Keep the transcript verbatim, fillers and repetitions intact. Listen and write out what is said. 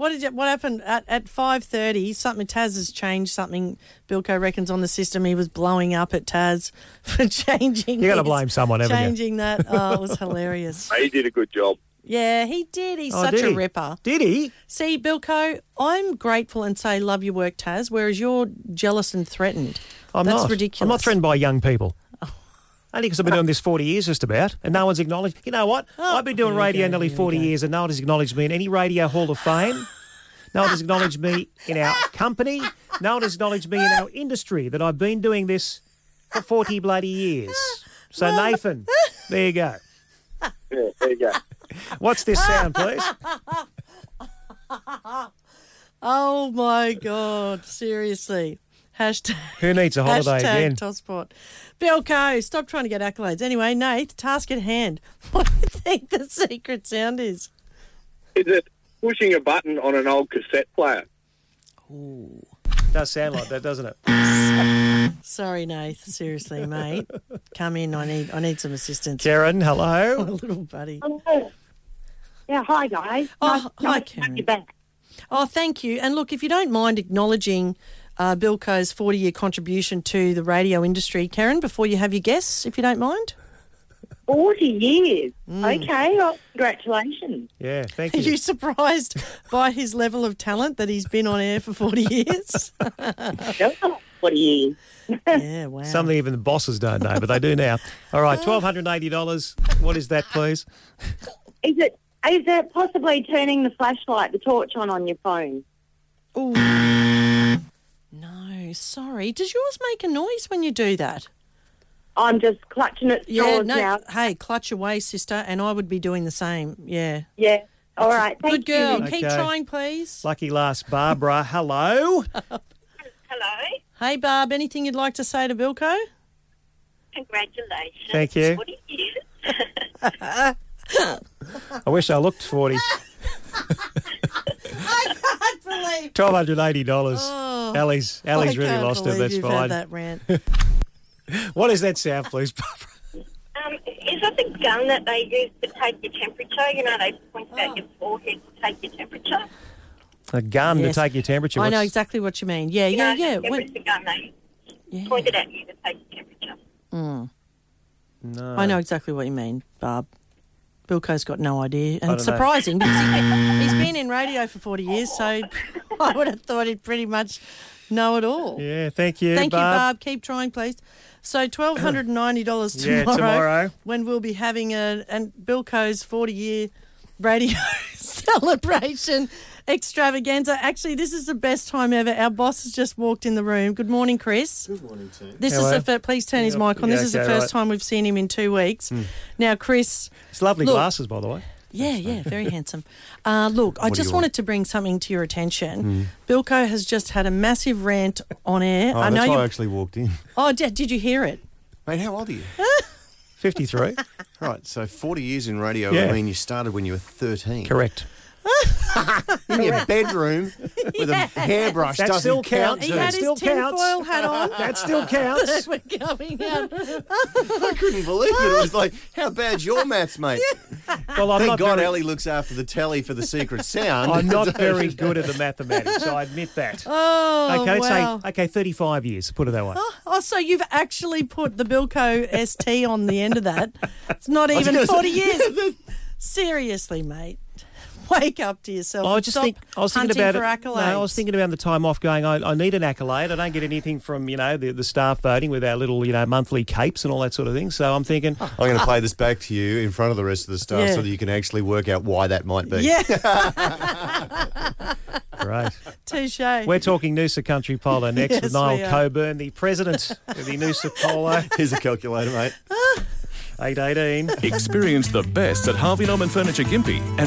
What did you, what happened at at five thirty? Something Taz has changed something. Bilko reckons on the system he was blowing up at Taz for changing. You got to his- blame someone, haven't you? Changing that. Oh, it was hilarious. He did a good job. Yeah, he did. He's Oh, such did a he? ripper. Did he? See, Bilko, I'm grateful and say love your work, Taz, whereas you're jealous and threatened. I'm That's not. ridiculous. I'm not threatened by young people. Only because I've been doing this forty years just about, and no one's acknowledged. You know what? Oh, I've been doing here we radio go, nearly here we forty go. years, and no one has acknowledged me in any Radio Hall of Fame. No one has acknowledged me in our company. No one has acknowledged me in our industry that I've been doing this for forty bloody years. So, Nathan, there you go. Yeah, there you go. What's this sound, please? Oh, my God. Seriously. Hashtag. Who needs a holiday Hashtag again? Tosspot. Bilko, stop trying to get accolades. Anyway, Nate, task at hand. What do you think the secret sound is? Is it pushing a button on an old cassette player? Does sound like that, doesn't it? Sorry, Nate. Seriously, mate. Come in. I need I need some assistance. Karen, My hello. little buddy. Hello. Yeah, hi guys. Oh, Nice- hi, nice to have Karen. you back. Oh, thank you. And look, if you don't mind acknowledging uh, Bilko's forty-year contribution to the radio industry, Karen, before you have your guests, if you don't mind. Forty years. Mm. Okay, well, congratulations. Yeah, thank Are you. you surprised by his level of talent that he's been on air for forty years? Forty years. Yeah, wow. Something even the bosses don't know, but they do now. All right, one thousand two hundred eighty dollars. What is that, please? Is it is it possibly turning the flashlight, the torch on on your phone? Ooh. No, sorry. Does yours make a noise when you do that? I'm just clutching at Yeah, straws no. now. Hey, clutch away, sister, and I would be doing the same. Yeah. Yeah. All right. Thank Good girl. you. Keep Okay. trying, please. Lucky last, Barbara. Hello. Hello. Hey, Barb, anything you'd like to say to Bilko? Congratulations. Thank you. forty years. I wish I looked forty. I can't believe. one thousand two hundred eighty dollars. Oh, Ellie's, Ellie's I really can't lost it. believe That's you've fine. had that rant. What is that sound, please, Barbara? Um, is that the gun that they use to take your temperature? You know, they point it Oh. at your forehead to take your temperature. A gun Yes. to take your temperature. I know What's- exactly what you mean. Yeah, You yeah, know, yeah. the When- temperature gun, they yeah. point it at you to take your temperature. Mm. No. I know exactly what you mean, Barb. Bilko's got no idea. don't know. And surprising because he, he's been in radio for forty years, so I would have thought he'd pretty much know it all. Yeah, thank you, Thank Barb. you, Barb. Keep trying, please. So one thousand two hundred ninety dollars tomorrow, Yeah, tomorrow. when we'll be having a and Bilko's forty-year radio celebration extravaganza. Actually, this is the best time ever. Our boss has just walked in the room. Good morning, Chris. Good morning, team. This Hello. is the fir- please turn his Yeah, mic on. This yeah, is the okay, first right. time we've seen him in two weeks. Now, Chris. It's lovely Look. glasses, by the way. Yeah, yeah, very handsome. Uh, look, I What do just you wanted want? to bring something to your attention. Bilko has just had a massive rant on air. Oh, I know that's why you. I actually walked in. Oh, did, did you hear it? Mate, how old are you? fifty-three. Right, so forty years in radio, Yeah. I mean, you started when you were thirteen. Correct. In your bedroom with a hairbrush That doesn't still count. counts. He That had still his tinfoil counts. hat on. That still counts. We're going out. I couldn't believe it. It was like, how bad's your maths, mate? Well, I'm Thank not God very, Ellie looks after the telly for the secret sound. I'm not very good at the mathematics, I admit that. Oh, Okay, let's wow. say, okay, thirty-five years, put it that way. Oh, so you've actually put the Bilko S T on the end of that. It's not was even gonna say- forty years. Seriously, mate. Wake up to yourself. I and just stop think I was thinking hunting about for it. accolades. No, I was thinking about the time off. Going, I, I need an accolade. I don't get anything from you know the, the staff voting with our little you know monthly capes and all that sort of thing. So I'm thinking, Oh. I'm going to play this back to you in front of the rest of the staff Yeah. so that you can actually work out why that might be. Yeah, great. touche. We're talking Noosa Country Polo next Yes, with Niall we are. Coburn, the president of the Noosa Polo. Here's a calculator, mate. eight eighteen. Experience the best at Harvey Norman Furniture Gympie and